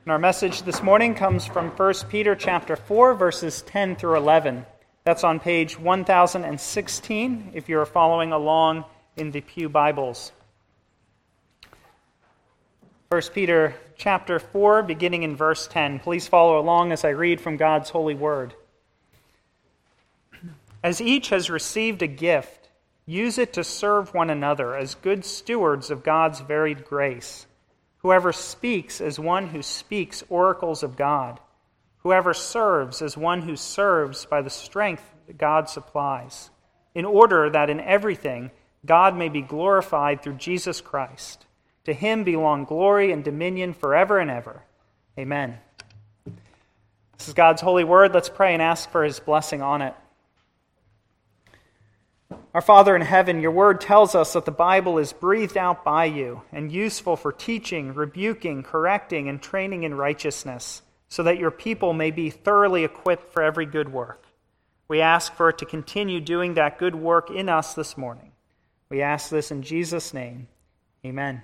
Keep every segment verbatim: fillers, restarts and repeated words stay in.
And our message this morning comes from First Peter chapter four, verses ten through eleven. That's on page one thousand sixteen if you're following along in the Pew Bibles. First Peter chapter four, beginning in verse ten. Please follow along as I read from God's holy word. As each has received a gift, use it to serve one another as good stewards of God's varied grace. Whoever speaks as one who speaks oracles of God. Whoever serves as one who serves by the strength that God supplies, in order that in everything God may be glorified through Jesus Christ. To him belong glory and dominion forever and ever. Amen. This is God's holy word. Let's pray and ask for his blessing on it. Our Father in heaven, your word tells us that the Bible is breathed out by you and useful for teaching, rebuking, correcting, and training in righteousness, so that your people may be thoroughly equipped for every good work. We ask for it to continue doing that good work in us this morning. We ask this in Jesus' name. Amen.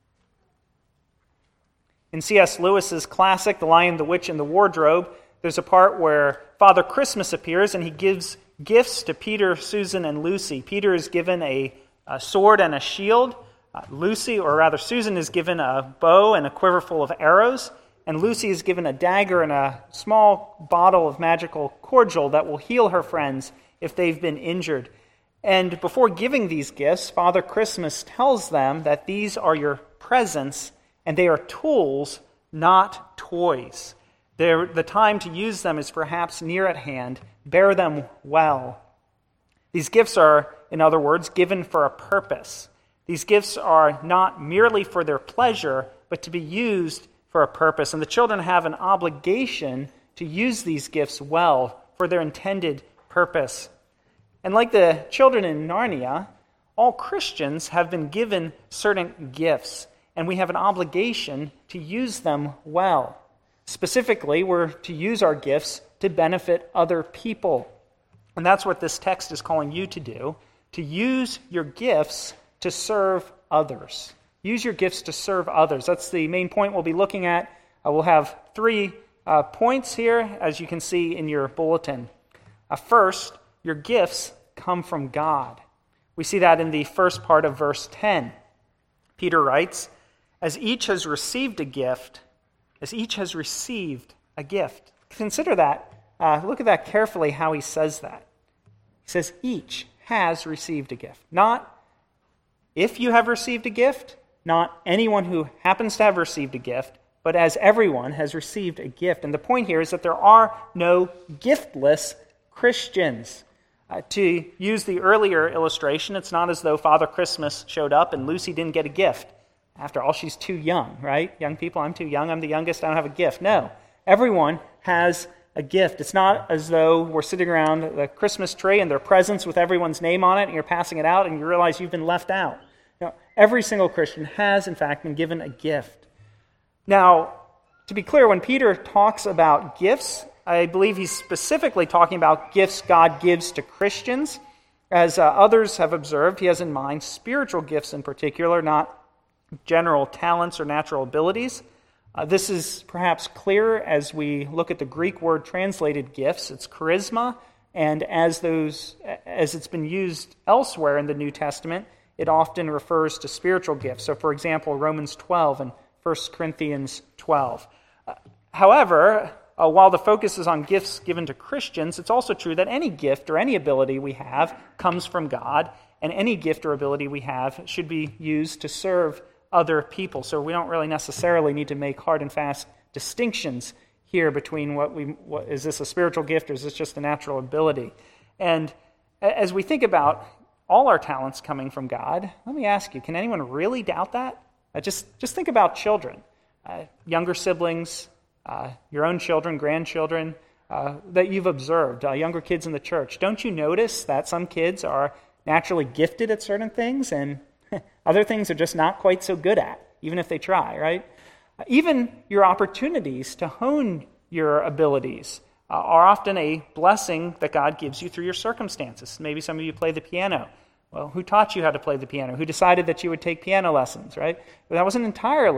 In C S Lewis's classic, The Lion, the Witch, and the Wardrobe, there's a part where Father Christmas appears and he gives gifts to Peter, Susan, and Lucy. Peter is given a, a sword and a shield. Uh, Lucy, or rather Susan, is given a bow and a quiver full of arrows. And Lucy is given a dagger and a small bottle of magical cordial that will heal her friends if they've been injured. And before giving these gifts, Father Christmas tells them that these are your presents and they are tools, not toys. They're, the time to use them is perhaps near at hand. Bear them well. These gifts are, in other words, given for a purpose. These gifts are not merely for their pleasure, but to be used for a purpose. And the children have an obligation to use these gifts well for their intended purpose. And like the children in Narnia, all Christians have been given certain gifts, and we have an obligation to use them well. Specifically, we're to use our gifts to benefit other people. And that's what this text is calling you to do, to use your gifts to serve others. Use your gifts to serve others. That's the main point we'll be looking at. Uh, we'll have three uh, points here, as you can see in your bulletin. Uh, first, your gifts come from God. We see that in the first part of verse ten. Peter writes, as each has received a gift, as each has received a gift. Consider that. Uh, look at that carefully, how he says that. He says each has received a gift. Not if you have received a gift, not anyone who happens to have received a gift, but as everyone has received a gift. And the point here is that there are no giftless Christians. Uh, to use the earlier illustration, it's not as though Father Christmas showed up and Lucy didn't get a gift. After all, she's too young, right? Young people, I'm too young, I'm the youngest, I don't have a gift. No, everyone has a gift. It's not as though we're sitting around the Christmas tree and there are presents with everyone's name on it and you're passing it out and you realize you've been left out. No, every single Christian has, in fact, been given a gift. Now, to be clear, when Peter talks about gifts, I believe he's specifically talking about gifts God gives to Christians. As uh, others have observed, he has in mind spiritual gifts in particular, not general talents or natural abilities. Uh, this is perhaps clearer as we look at the Greek word translated gifts. It's charisma, and as those, as it's been used elsewhere in the New Testament, it often refers to spiritual gifts. So, for example, Romans twelve and First Corinthians twelve. Uh, however, uh, while the focus is on gifts given to Christians, it's also true that any gift or any ability we have comes from God, and any gift or ability we have should be used to serve other people. So we don't really necessarily need to make hard and fast distinctions here between what we, what, is this a spiritual gift or is this just a natural ability? And as we think about all our talents coming from God, let me ask you, can anyone really doubt that? Uh, just, just think about children, uh, younger siblings, uh, your own children, grandchildren, uh, that you've observed, uh, younger kids in the church. Don't you notice that some kids are naturally gifted at certain things and other things are just not quite so good at, even if they try, right? Even your opportunities to hone your abilities uh, are often a blessing that God gives you through your circumstances. Maybe some of you play the piano. Well, who taught you how to play the piano? Who decided that you would take piano lessons, right? But that wasn't entirely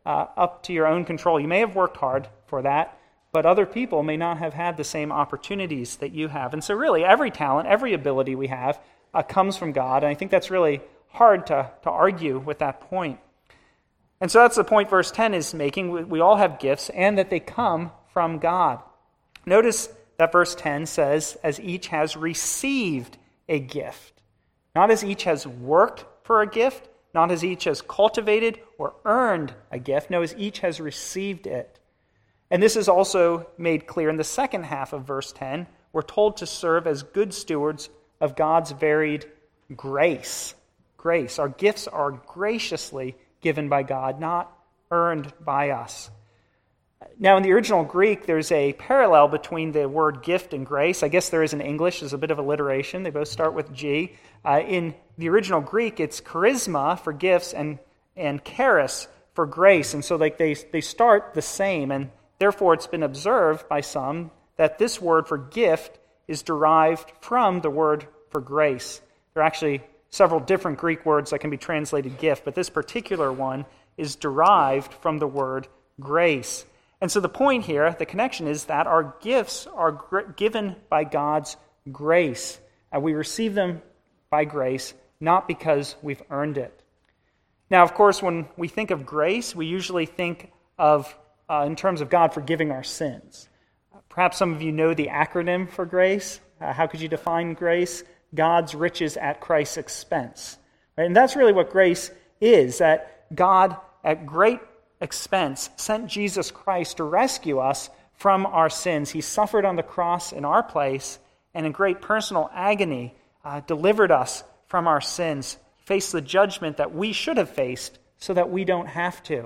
uh, up to your own control. You may have worked hard for that, but other people may not have had the same opportunities that you have. And so really, every talent, every ability we have uh, comes from God, and I think that's really hard to, to argue with that point. And so that's the point verse ten is making. We, we all have gifts, and that they come from God. Notice that verse ten says, as each has received a gift. Not as each has worked for a gift, not as each has cultivated or earned a gift. No, as each has received it. And this is also made clear in the second half of verse ten. We're told to serve as good stewards of God's varied grace. Grace. Our gifts are graciously given by God, not earned by us. Now, in the original Greek, there's a parallel between the word gift and grace. I guess there is in English. There's a bit of alliteration. They both start with G. Uh, in the original Greek, it's charisma for gifts and, and charis for grace. And so like they, they start the same. And therefore, it's been observed by some that this word for gift is derived from the word for grace. There are actually several different Greek words that can be translated gift, but this particular one is derived from the word grace. And so the point here, the connection is that our gifts are gr- given by God's grace. And we receive them by grace, not because we've earned it. Now, of course, when we think of grace, we usually think of, uh, in terms of God forgiving our sins. Perhaps some of you know the acronym for grace. Uh, how could you define grace? God's riches at Christ's expense. Right? And that's really what grace is, that God, at great expense, sent Jesus Christ to rescue us from our sins. He suffered on the cross in our place, and in great personal agony, uh, delivered us from our sins, faced the judgment that we should have faced so that we don't have to.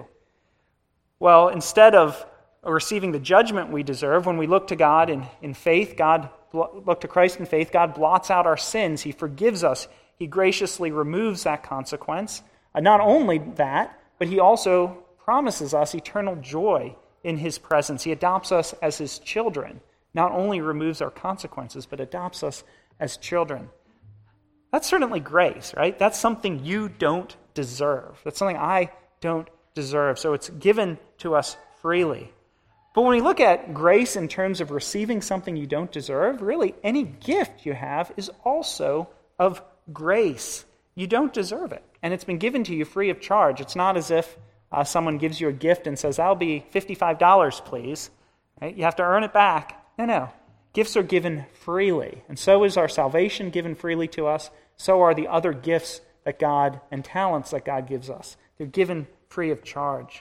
Well, instead of receiving the judgment we deserve, when we look to God in, in faith, God look to Christ in faith, God blots out our sins. He forgives us. He graciously removes that consequence. Uh, not only that, but he also promises us eternal joy in his presence. He adopts us as his children. Not only removes our consequences, but adopts us as children. That's certainly grace, right? That's something you don't deserve. That's something I don't deserve. So it's given to us freely. But when we look at grace in terms of receiving something you don't deserve, really any gift you have is also of grace. You don't deserve it. And it's been given to you free of charge. It's not as if uh, someone gives you a gift and says, that'll be fifty-five dollars, please. Right? You have to earn it back. No, no. Gifts are given freely. And so is our salvation given freely to us. So are the other gifts that God and talents that God gives us. They're given free of charge.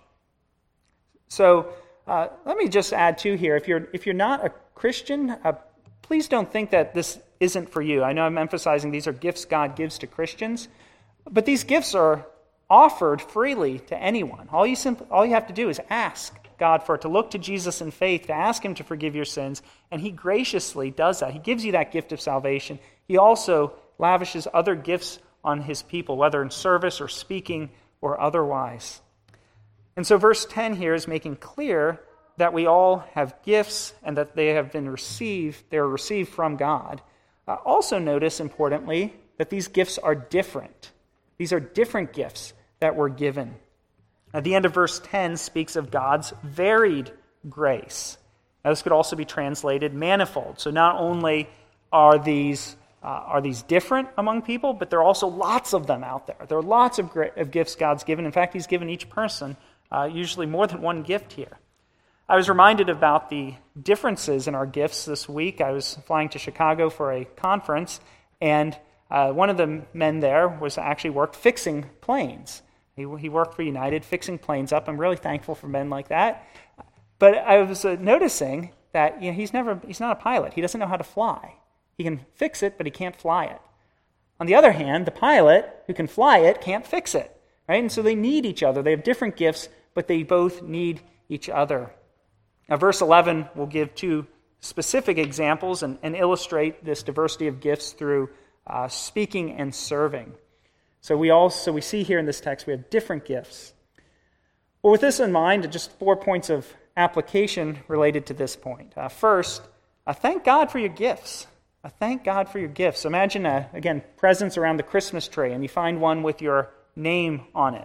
So uh, let me just add too here. If you're if you're not a Christian, uh, please don't think that this isn't for you. I know I'm emphasizing these are gifts God gives to Christians, but these gifts are offered freely to anyone. All you simply, all you have to do is ask God for it, to look to Jesus in faith, to ask him to forgive your sins, and he graciously does that. He gives you that gift of salvation. He also lavishes other gifts on his people, whether in service or speaking or otherwise. And so verse ten here is making clear that we all have gifts and that they have been received, they are received from God. Uh, also notice, importantly, that these gifts are different. These are different gifts that were given. At the end of verse ten speaks of God's varied grace. Now, this could also be translated manifold. So not only are these uh, are these different among people, but there are also lots of them out there. There are lots of, gra- of gifts God's given. In fact, he's given each person uh, usually more than one gift here. I was reminded about the differences in our gifts this week. I was flying to Chicago for a conference, and uh, one of the men there was actually worked fixing planes. He, he worked for United, fixing planes up. I'm really thankful for men like that. But I was uh, noticing that you know, he's never he's not a pilot. He doesn't know how to fly. He can fix it, but he can't fly it. On the other hand, the pilot who can fly it can't fix it, right? And so they need each other. They have different gifts, but they both need each other. Now, verse eleven will give two specific examples and, and illustrate this diversity of gifts through uh, speaking and serving. So we also we see here in this text we have different gifts. Well, with this in mind, just four points of application related to this point. Uh, first, uh, thank God for your gifts. Uh, thank God for your gifts. Imagine, uh, again, presents around the Christmas tree, and you find one with your name on it.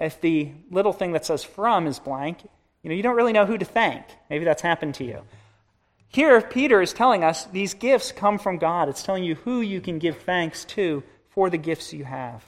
if the little thing that says from is blank, you know, you don't really know who to thank. Maybe that's happened to you. Here, Peter is telling us these gifts come from God. It's telling you who you can give thanks to for the gifts you have.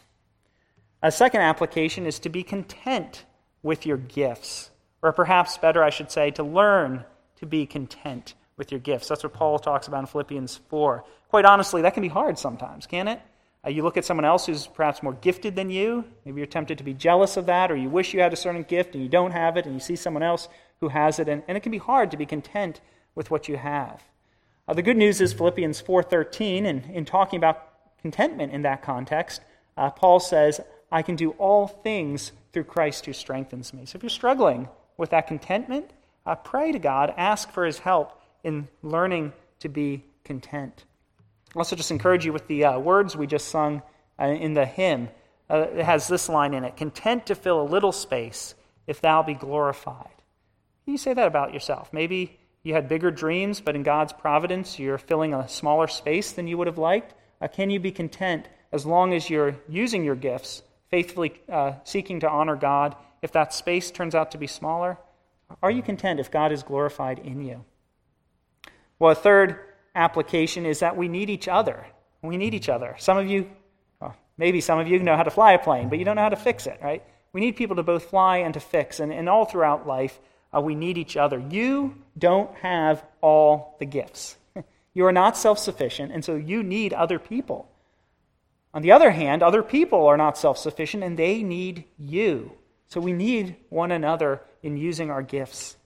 A second application is to be content with your gifts. Or perhaps better, I should say, to learn to be content with your gifts. That's what Paul talks about in Philippians four. Quite honestly, that can be hard sometimes, can't it? Uh, you look at someone else who's perhaps more gifted than you. Maybe you're tempted to be jealous of that, or you wish you had a certain gift and you don't have it, and you see someone else who has it, and, and it can be hard to be content with what you have. Uh, the good news is Philippians four thirteen, and in talking about contentment in that context, uh, Paul says, I can do all things through Christ who strengthens me. So if you're struggling with that contentment, uh, pray to God, ask for his help in learning to be content. I'll also just encourage you with the uh, words we just sung uh, in the hymn. Uh, it has this line in it, content to fill a little space if thou be glorified. You say that about yourself. Maybe you had bigger dreams, but in God's providence, you're filling a smaller space than you would have liked. Uh, can you be content as long as you're using your gifts, faithfully uh, seeking to honor God? If that space turns out to be smaller, are you content if God is glorified in you? Well, a third application is that we need each other. We need each other. Some of you, well, maybe some of you know how to fly a plane, but you don't know how to fix it, right? We need people to both fly and to fix, and, and all throughout life, uh, we need each other. You don't have all the gifts. You are not self-sufficient, and so you need other people. On the other hand, other people are not self-sufficient, and they need you. So we need one another in using our gifts.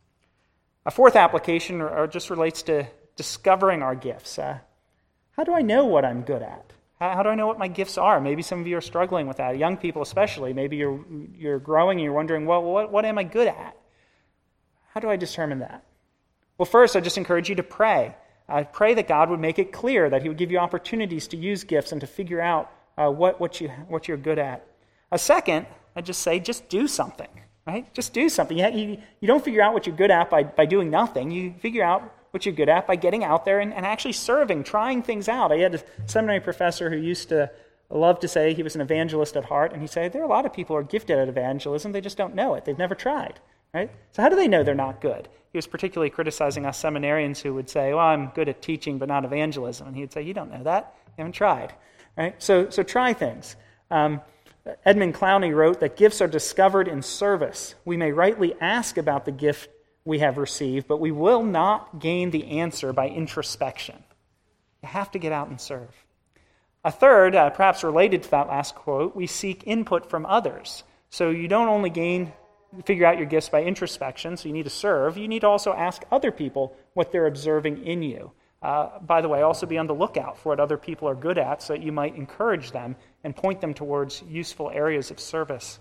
A fourth application or, or just relates to discovering our gifts. Uh, how do I know what I'm good at? How, how do I know what my gifts are? Maybe some of you are struggling with that. Young people especially. Maybe you're you're growing and you're wondering, well, what, what am I good at? How do I determine that? Well, first, I just encourage you to pray. Uh, pray that God would make it clear, that he would give you opportunities to use gifts and to figure out uh, what, what, you, what you're good at. A second, I just say, just do something, right? Just do something. You, you, you don't figure out what you're good at by, by doing nothing. You figure out what you're good at by getting out there and, and actually serving, trying things out. I had a seminary professor who used to love to say he was an evangelist at heart, and he'd say, there are a lot of people who are gifted at evangelism, they just don't know it. They've never tried, right? So how do they know they're not good? He was particularly criticizing us seminarians who would say, well, I'm good at teaching but not evangelism. And he would say, you don't know that. You haven't tried, right? So, so try things. Um, Edmund Clowney wrote that gifts are discovered in service. We may rightly ask about the gift we have received, but we will not gain the answer by introspection. You have to get out and serve. A third, uh, perhaps related to that last quote, we seek input from others. So you don't only gain, figure out your gifts by introspection, so you need to serve, you need to also ask other people what they're observing in you. Uh, by the way, also be on the lookout for what other people are good at so that you might encourage them and point them towards useful areas of service.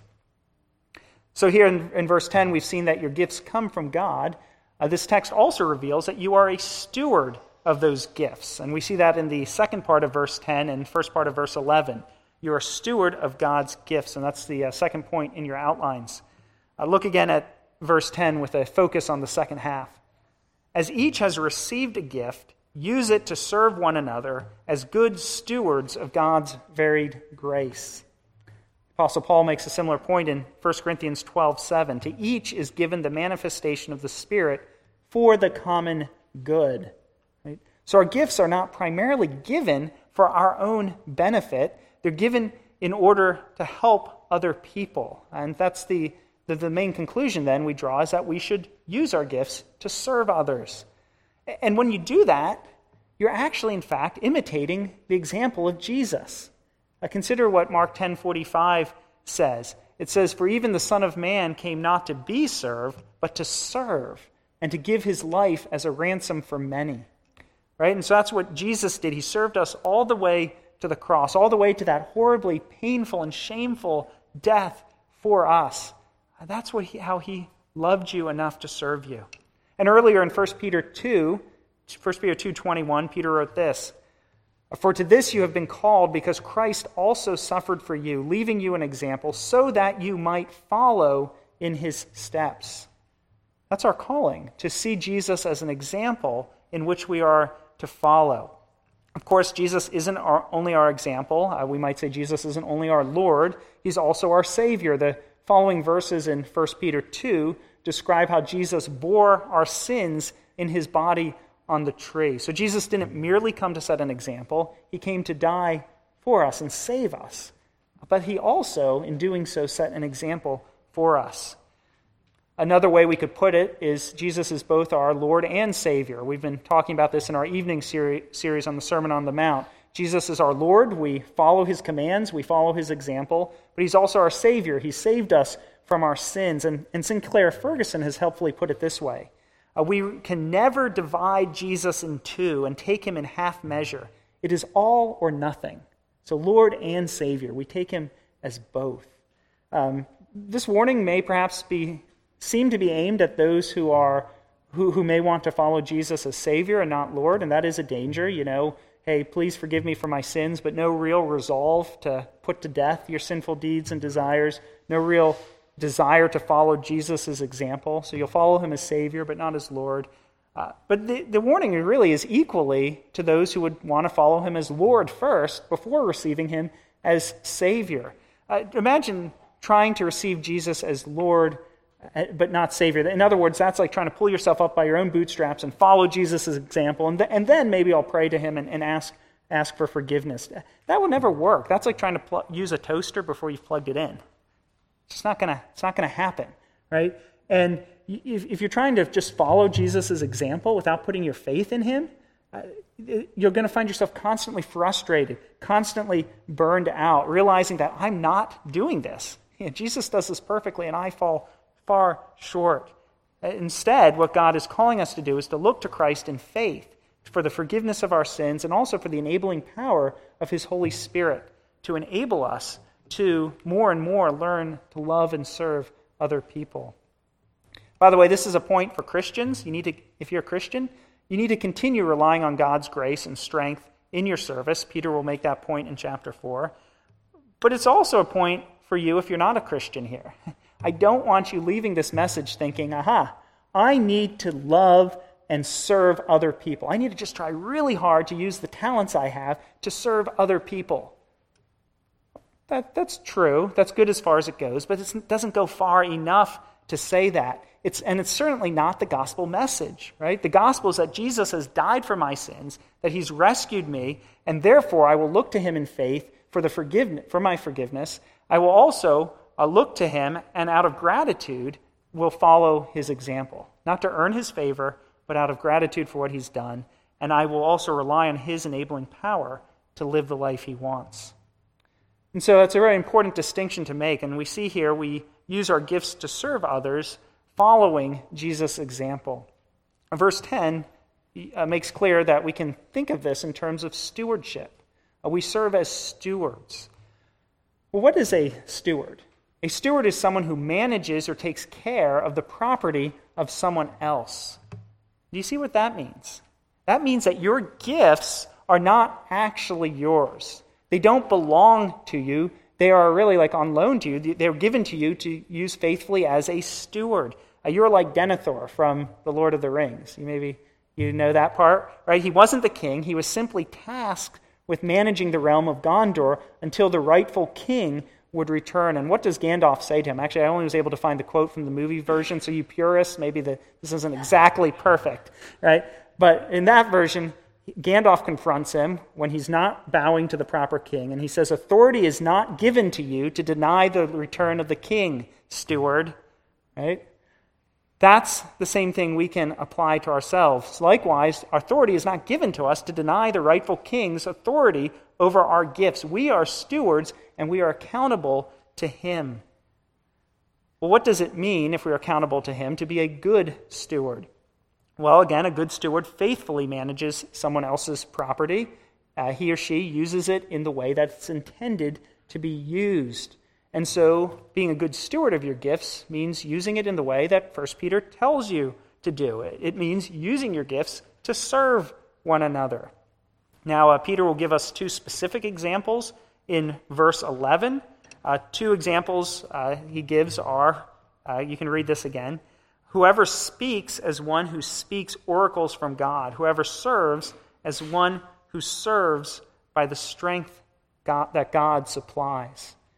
So here in, in verse ten, we've seen that your gifts come from God. Uh, this text also reveals that you are a steward of those gifts. And we see that in the second part of verse ten and first part of verse eleven. You're a steward of God's gifts, and that's the uh, second point in your outlines. Uh, look again at verse ten with a focus on the second half. As each has received a gift, use it to serve one another as good stewards of God's varied grace. Apostle Paul makes a similar point in First Corinthians twelve seven. To each is given the manifestation of the Spirit for the common good. Right? So our gifts are not primarily given for our own benefit. They're given in order to help other people. And that's the, the, the main conclusion then we draw, is that we should use our gifts to serve others. And when you do that, you're actually, in fact, imitating the example of Jesus. Uh, consider what Mark ten forty-five says. It says, for even the Son of Man came not to be served, but to serve, and to give his life as a ransom for many. Right? And so that's what Jesus did. He served us all the way to the cross, all the way to that horribly painful and shameful death for us. That's what he, how he loved you enough to serve you. And earlier in First Peter two, First Peter two twenty-one, Peter wrote this, for to this you have been called, because Christ also suffered for you, leaving you an example, so that you might follow in his steps. That's our calling, to see Jesus as an example in which we are to follow. Of course, Jesus isn't our, only our example. Uh, we might say Jesus isn't only our Lord, he's also our Savior, the following verses in First Peter two describe how Jesus bore our sins in his body on the tree. So Jesus didn't merely come to set an example. He came to die for us and save us. But he also, in doing so, set an example for us. Another way we could put it is Jesus is both our Lord and Savior. We've been talking about this in our evening seri- series on the Sermon on the Mount. Jesus is our Lord. We follow his commands. We follow his example. But he's also our Savior. He saved us from our sins. And, and Sinclair Ferguson has helpfully put it this way. Uh, we can never divide Jesus in two and take him in half measure. It is all or nothing. So Lord and Savior, we take him as both. Um, this warning may perhaps be seem to be aimed at those who are who, who may want to follow Jesus as Savior and not Lord, and that is a danger. You know, hey, please forgive me for my sins, but no real resolve to put to death your sinful deeds and desires, no real desire to follow Jesus' example. So you'll follow him as Savior, but not as Lord. Uh, but the, the warning really is equally to those who would want to follow him as Lord first before receiving him as Savior. Uh, imagine trying to receive Jesus as Lord but not Savior. In other words, that's like trying to pull yourself up by your own bootstraps and follow Jesus' example, and, th- and then maybe I'll pray to him and, and ask ask for forgiveness. That will never work. That's like trying to pl- use a toaster before you've plugged it in. It's just not gonna. It's not gonna happen, right? And if, if you're trying to just follow Jesus' example without putting your faith in him, uh, you're going to find yourself constantly frustrated, constantly burned out, realizing that I'm not doing this. You know, Jesus does this perfectly, and I fall far short. Instead, what God is calling us to do is to look to Christ in faith for the forgiveness of our sins and also for the enabling power of his Holy Spirit to enable us to more and more learn to love and serve other people. By the way, this is a point for Christians. You need to, if you're a Christian, you need to continue relying on God's grace and strength in your service. Peter will make that point in chapter four. But it's also a point for you if you're not a Christian here. I don't want you leaving this message thinking, aha, I need to love and serve other people. I need to just try really hard to use the talents I have to serve other people. That, that's true. That's good as far as it goes, but it doesn't go far enough to say that. It's, and it's certainly not the gospel message, right? The gospel is that Jesus has died for my sins, that he's rescued me, and therefore I will look to him in faith for the forgiveness, for my forgiveness. I will also uh, look to him, and out of gratitude will follow his example, not to earn his favor, but out of gratitude for what he's done. And I will also rely on his enabling power to live the life he wants. And so that's a very important distinction to make. And we see here we use our gifts to serve others following Jesus' example. Verse ten uh, makes clear that we can think of this in terms of stewardship. Uh, we serve as stewards. Well, what is a steward? A steward is someone who manages or takes care of the property of someone else. Do you see what that means? That means that your gifts are not actually yours. They don't belong to you. They are really like on loan to you. They're given to you to use faithfully as a steward. Uh, you're like Denethor from The Lord of the Rings. You maybe you know that part, right? He wasn't the king. He was simply tasked with managing the realm of Gondor until the rightful king would return. And what does Gandalf say to him? Actually, I only was able to find the quote from the movie version, so you purists, maybe the, this isn't exactly perfect, right? But in that version, Gandalf confronts him when he's not bowing to the proper king, and he says, authority is not given to you to deny the return of the king, steward, right? That's the same thing we can apply to ourselves. Likewise, authority is not given to us to deny the rightful king's authority over our gifts. We are stewards, and we are accountable to him. Well, what does it mean, if we are accountable to him, to be a good steward? Well, again, a good steward faithfully manages someone else's property. Uh, he or she uses it in the way that it's intended to be used. And so being a good steward of your gifts means using it in the way that First Peter tells you to do it. It means using your gifts to serve one another. Now, uh, Peter will give us two specific examples in verse eleven. Uh, two examples uh, he gives are, uh, you can read this again, whoever speaks as one who speaks oracles from God, whoever serves as one who serves by the strength God, that God supplies.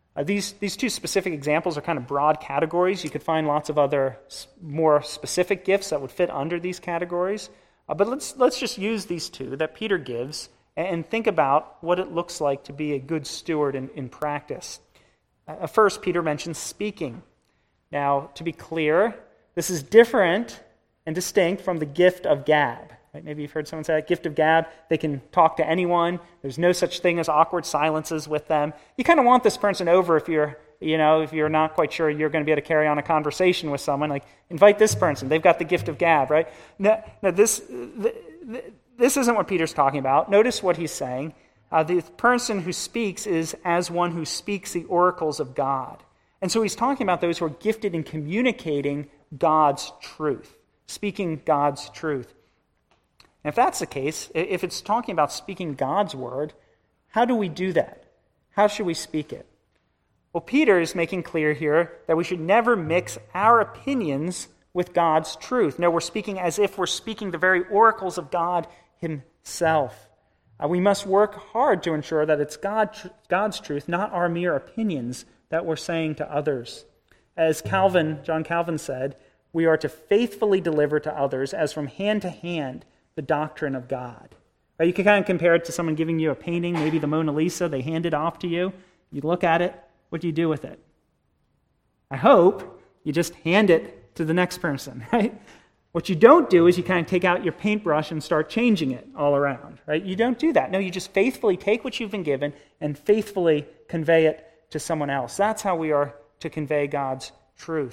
Uh, these, these two specific examples are kind of broad categories. You could find lots of other s- more specific gifts that would fit under these categories. Uh, but let's, let's just use these two that Peter gives and, and think about what it looks like to be a good steward in, in practice. Uh, first, Peter mentions speaking. Now, to be clear, this is different and distinct from the gift of gab. Right? Maybe you've heard someone say that, gift of gab, they can talk to anyone. There's no such thing as awkward silences with them. You kind of want this person over if you're, you know, if you're not quite sure you're going to be able to carry on a conversation with someone. Like, invite this person. They've got the gift of gab, right? Now, now this, this isn't what Peter's talking about. Notice what he's saying. Uh, the person who speaks is as one who speaks the oracles of God. And so he's talking about those who are gifted in communicating God's truth, speaking God's truth. And if that's the case, if it's talking about speaking God's word, how do we do that? How should we speak it? Well, Peter is making clear here that we should never mix our opinions with God's truth. No, we're speaking as if we're speaking the very oracles of God himself. Uh, we must work hard to ensure that it's God, God's truth, not our mere opinions, that we're saying to others. As Calvin, John Calvin said, we are to faithfully deliver to others as from hand to hand the doctrine of God. Right? You can kind of compare it to someone giving you a painting, maybe the Mona Lisa, they hand it off to you. You look at it, what do you do with it? I hope you just hand it to the next person, right? What you don't do is you kind of take out your paintbrush and start changing it all around, right? You don't do that. No, you just faithfully take what you've been given and faithfully convey it to someone else. That's how we are to convey God's truth.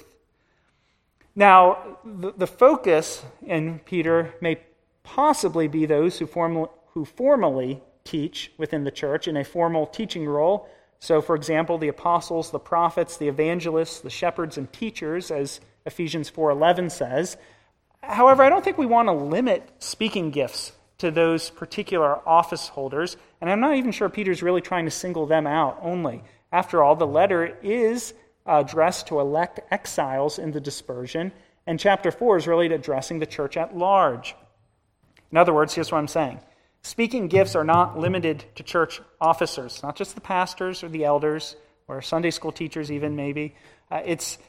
Now, the, the focus in Peter may possibly be those who, formal, who formally teach within the church in a formal teaching role. So, for example, the apostles, the prophets, the evangelists, the shepherds, and teachers, as Ephesians four eleven says. However, I don't think we want to limit speaking gifts to those particular office holders, and I'm not even sure Peter's really trying to single them out only. After all, the letter is addressed to elect exiles in the dispersion, and chapter four is really addressing the church at large. In other words, here's what I'm saying. Speaking gifts are not limited to church officers, not just the pastors or the elders or Sunday school teachers even maybe. Uh, it's,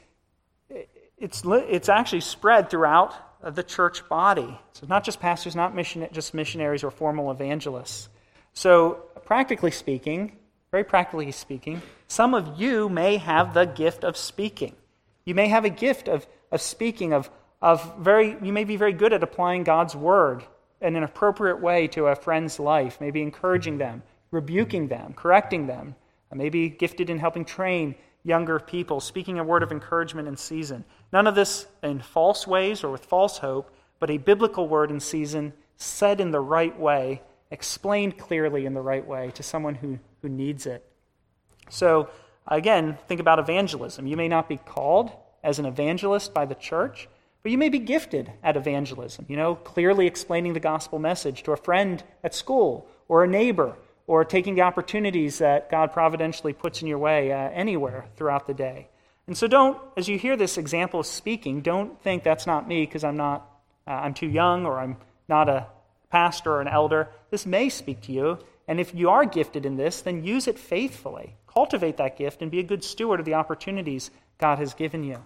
it's, it's actually spread throughout the church body. So not just pastors, not mission, just missionaries or formal evangelists. So practically speaking, very practically speaking, some of you may have the gift of speaking. You may have a gift of, of speaking, of, of very, you may be very good at applying God's word in an appropriate way to a friend's life, maybe encouraging them, rebuking them, correcting them, maybe gifted in helping train younger people, speaking a word of encouragement in season. None of this in false ways or with false hope, but a biblical word in season, said in the right way, explained clearly in the right way to someone who, who needs it. So, again, think about evangelism. You may not be called as an evangelist by the church, but you may be gifted at evangelism, you know, clearly explaining the gospel message to a friend at school or a neighbor, or taking the opportunities that God providentially puts in your way uh, anywhere throughout the day. And so don't, as you hear this example of speaking, don't think that's not me because I'm not, uh, I'm too young or I'm not a pastor or an elder. This may speak to you, and if you are gifted in this, then use it faithfully. Cultivate that gift and be a good steward of the opportunities God has given you.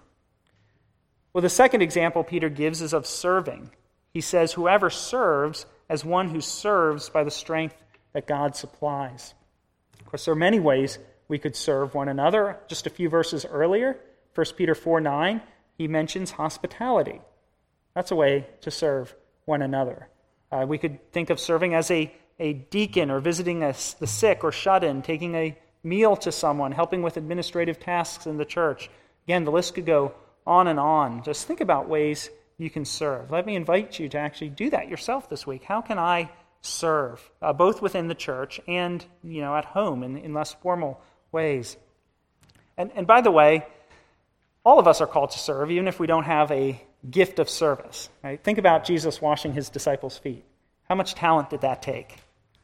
Well, the second example Peter gives is of serving. He says, whoever serves as one who serves by the strength that God supplies. Of course, there are many ways we could serve one another. Just a few verses earlier, First Peter four nine, he mentions hospitality. That's a way to serve one another. Uh, we could think of serving as a, a deacon or visiting a, the sick or shut-in, taking a meal to someone, helping with administrative tasks in the church. Again, the list could go on and on. Just think about ways you can serve. Let me invite you to actually do that yourself this week. How can I serve, uh, both within the church and, you know, at home in, in less formal ways? And, and by the way, all of us are called to serve, even if we don't have a gift of service. Right? Think about Jesus washing his disciples' feet. How much talent did that take?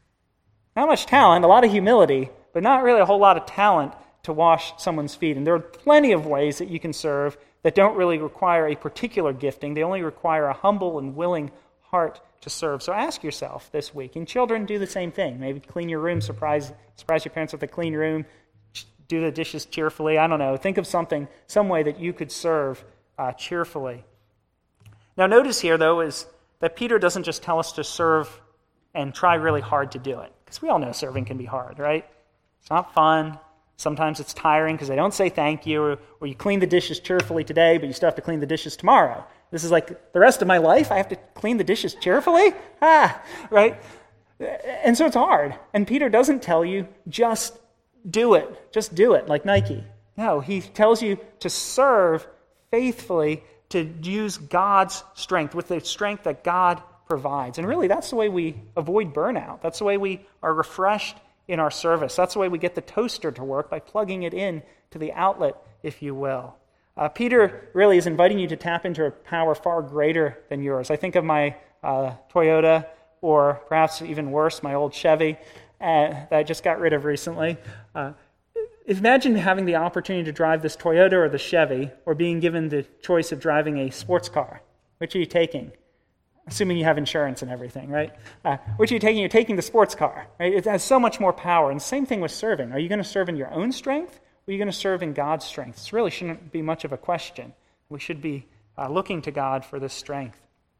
Not much talent, a lot of humility, but not really a whole lot of talent to wash someone's feet. And there are plenty of ways that you can serve that don't really require a particular gifting. They only require a humble and willing heart to serve. So ask yourself this week, and children, do the same thing. Maybe clean your room, surprise surprise your parents with a clean room, do the dishes cheerfully. I don't know. Think of something, some way that you could serve uh, cheerfully. Now notice here, though, is that Peter doesn't just tell us to serve and try really hard to do it. Because we all know serving can be hard, right? It's not fun. Sometimes it's tiring because they don't say thank you, or, or you clean the dishes cheerfully today, but you still have to clean the dishes tomorrow. This is like the rest of my life. I have to clean the dishes cheerfully? Ah, right? And so it's hard. And Peter doesn't tell you, just do it. Just do it, like Nike. No, he tells you to serve faithfully, to use God's strength, with the strength that God provides. And really, that's the way we avoid burnout. That's the way we are refreshed in our service. That's the way we get the toaster to work, by plugging it in to the outlet, if you will. Uh, Peter really is inviting you to tap into a power far greater than yours. I think of my uh, Toyota, or perhaps even worse, my old Chevy uh, that I just got rid of recently. Uh, imagine having the opportunity to drive this Toyota or the Chevy, or being given the choice of driving a sports car. Which are you taking? Assuming you have insurance and everything, right? Uh, which are you taking? You're taking the sports car, right? It has so much more power. And the same thing with serving. Are you going to serve in your own strength, or are you going to serve in God's strength? This really shouldn't be much of a question. We should be uh, looking to God for this strength.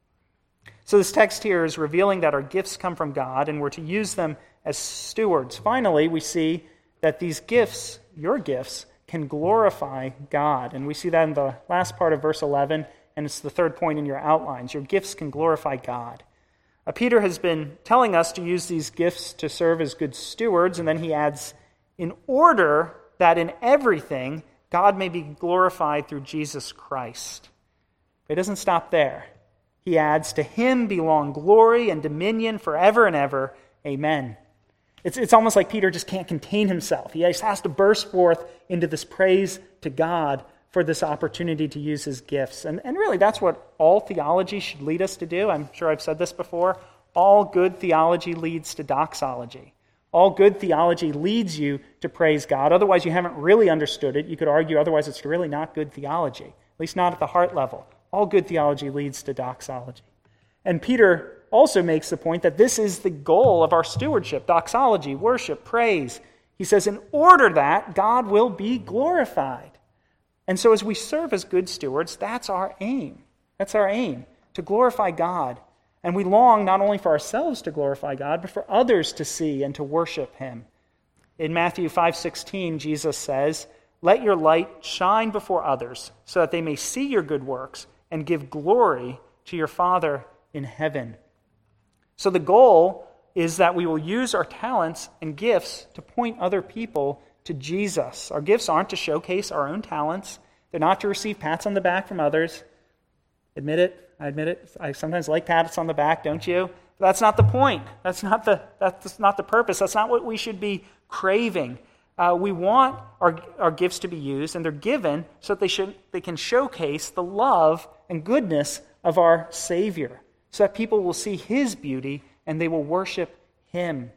So this text here is revealing that our gifts come from God, and we're to use them as stewards. Finally, we see that these gifts, your gifts, can glorify God. And we see that in the last part of verse eleven, and it's the third point in your outlines. Your gifts can glorify God. Uh, Peter has been telling us to use these gifts to serve as good stewards, and then he adds, in order that in everything God may be glorified through Jesus Christ. But it doesn't stop there. He adds, to him belong glory and dominion forever and ever. Amen. It's, it's almost like Peter just can't contain himself. He just has to burst forth into this praise to God for this opportunity to use his gifts. And, and really, that's what all theology should lead us to do. I'm sure I've said this before. All good theology leads to doxology. All good theology leads you to praise God. Otherwise, you haven't really understood it. You could argue otherwise it's really not good theology, at least not at the heart level. All good theology leads to doxology. And Peter also makes the point that this is the goal of our stewardship: doxology, worship, praise. He says, in order that God will be glorified. And so as we serve as good stewards, that's our aim. That's our aim, to glorify God. And we long not only for ourselves to glorify God, but for others to see and to worship him. In Matthew five sixteen, Jesus says, let your light shine before others, so that they may see your good works and give glory to your Father in heaven. So the goal is that we will use our talents and gifts to point other people to Jesus. Our gifts aren't to showcase our own talents. They're not to receive pats on the back from others. Admit it. I admit it. I sometimes like pats on the back, don't you? But that's not the point. That's not the, that's not the purpose. That's not what we should be craving. Uh, we want our, our gifts to be used, and they're given so that they, should, they can showcase the love and goodness of our Savior, so that people will see his beauty and they will worship him.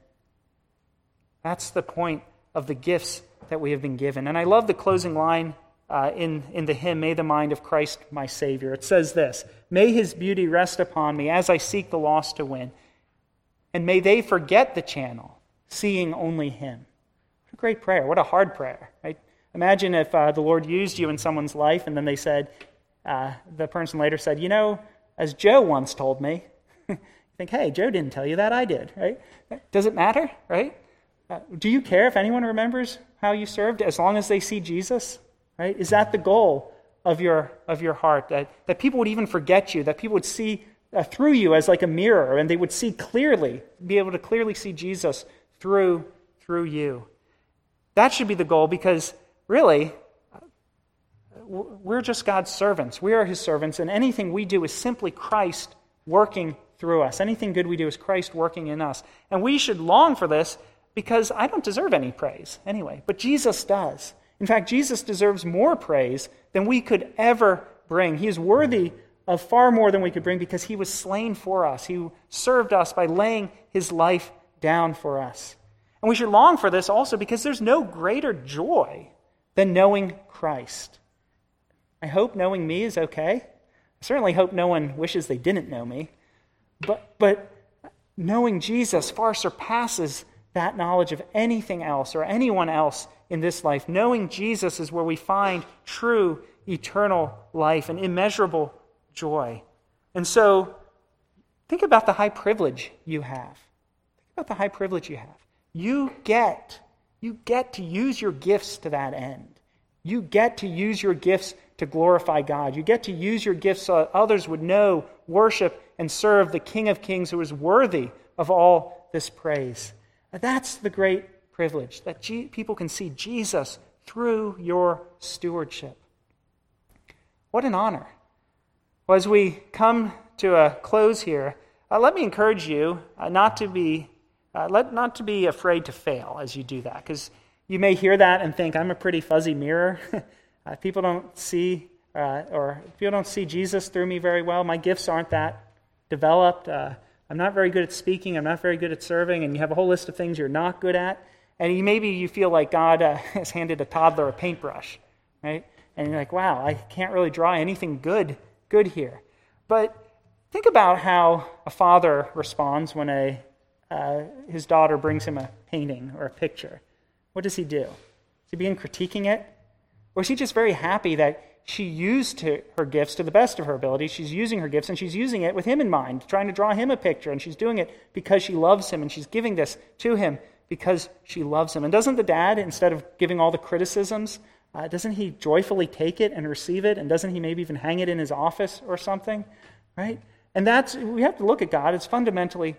That's the point of the gifts that we have been given. And I love the closing line uh, in, in the hymn, May the Mind of Christ my Savior. It says this, may his beauty rest upon me as I seek the lost to win, and may they forget the channel, seeing only him. What a great prayer. What a hard prayer, right? Imagine if uh, the Lord used you in someone's life, and then they said, uh, the person later said, you know, as Joe once told me. You think, hey, Joe didn't tell you that, I did, right? Does it matter, right? Uh, do you care if anyone remembers how you served, as long as they see Jesus, right? Is that the goal of your of your heart, that, that people would even forget you, that people would see uh, through you as like a mirror, and they would see clearly, be able to clearly see Jesus through through you? That should be the goal, because really, we're just God's servants. We are his servants, and anything we do is simply Christ working through us. Anything good we do is Christ working in us. And we should long for this, because I don't deserve any praise anyway, but Jesus does. In fact, Jesus deserves more praise than we could ever bring. He is worthy of far more than we could bring, because he was slain for us. He served us by laying his life down for us. And we should long for this also because there's no greater joy than knowing Christ. I hope knowing me is okay. I certainly hope no one wishes they didn't know me. But, but knowing Jesus far surpasses that knowledge of anything else or anyone else in this life. Knowing Jesus is where we find true eternal life and immeasurable joy. And so, think about the high privilege you have. Think about the high privilege you have. You get, you get to use your gifts to that end. You get to use your gifts to glorify God. You get to use your gifts so others would know, worship, and serve the King of Kings who is worthy of all this praise. That's the great privilege, that G- people can see Jesus through your stewardship. What an honor. Well, as we come to a close here, uh, let me encourage you uh, not to be uh, let not to be afraid to fail as you do that, because you may hear that and think, I'm a pretty fuzzy mirror. uh, people don't see uh, or people don't see Jesus through me very well. My gifts aren't that developed. Uh, I'm not very good at speaking. I'm not very good at serving. And you have a whole list of things you're not good at. And you, maybe you feel like God uh, has handed a toddler a paintbrush, right? And you're like, wow, I can't really draw anything good, good here. But think about how a father responds when a uh, his daughter brings him a painting or a picture. What does he do? Does he begin critiquing it? Or is he just very happy that she used to, her gifts to the best of her ability? She's using her gifts and she's using it with him in mind, trying to draw him a picture. And she's doing it because she loves him, and she's giving this to him because she loves him. And doesn't the dad, instead of giving all the criticisms, uh, doesn't he joyfully take it and receive it? And doesn't he maybe even hang it in his office or something? Right? And that's, we have to look at God as fundamentally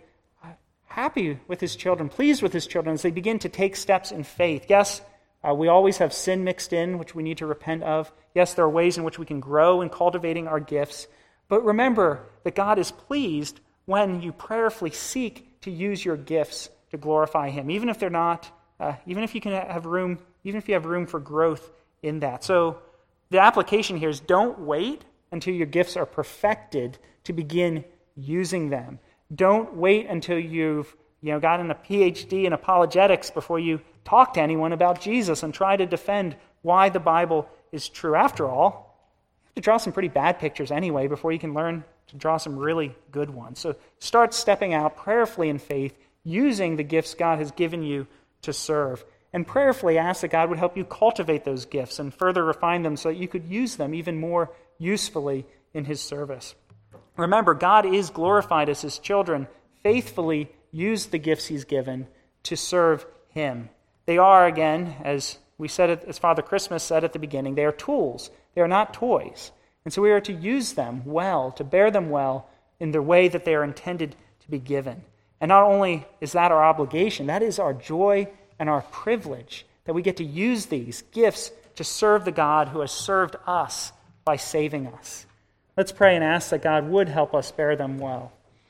happy with his children, pleased with his children as they begin to take steps in faith. Yes, uh, we always have sin mixed in, which we need to repent of. Yes, there are ways in which we can grow in cultivating our gifts. But remember that God is pleased when you prayerfully seek to use your gifts to glorify him, even if they're not, uh, even if you can have room, even if you have room for growth in that. So the application here is don't wait until your gifts are perfected to begin using them. Don't wait until you've you know, gotten a P H D in apologetics before you talk to anyone about Jesus and try to defend why the Bible is true. After all, you have to draw some pretty bad pictures anyway before you can learn to draw some really good ones. So start stepping out prayerfully in faith, using the gifts God has given you to serve. And prayerfully ask that God would help you cultivate those gifts and further refine them so that you could use them even more usefully in his service. Remember, God is glorified as his children faithfully use the gifts he's given to serve him. They are, again, as we said it, as Father Christmas said at the beginning, they are tools. They are not toys. And so we are to use them well, to bear them well in the way that they are intended to be given. And not only is that our obligation, that is our joy and our privilege, that we get to use these gifts to serve the God who has served us by saving us. Let's pray and ask that God would help us bear them well.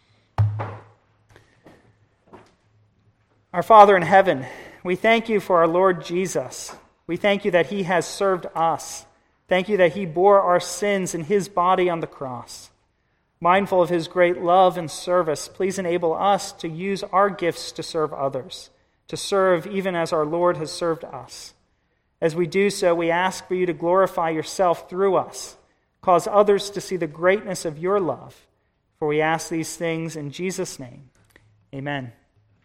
Our Father in heaven, we thank you for our Lord Jesus. We thank you that he has served us. Thank you that he bore our sins in his body on the cross. Mindful of his great love and service, please enable us to use our gifts to serve others, to serve even as our Lord has served us. As we do so, we ask for you to glorify yourself through us. Cause others to see the greatness of your love. For we ask these things in Jesus' name. Amen.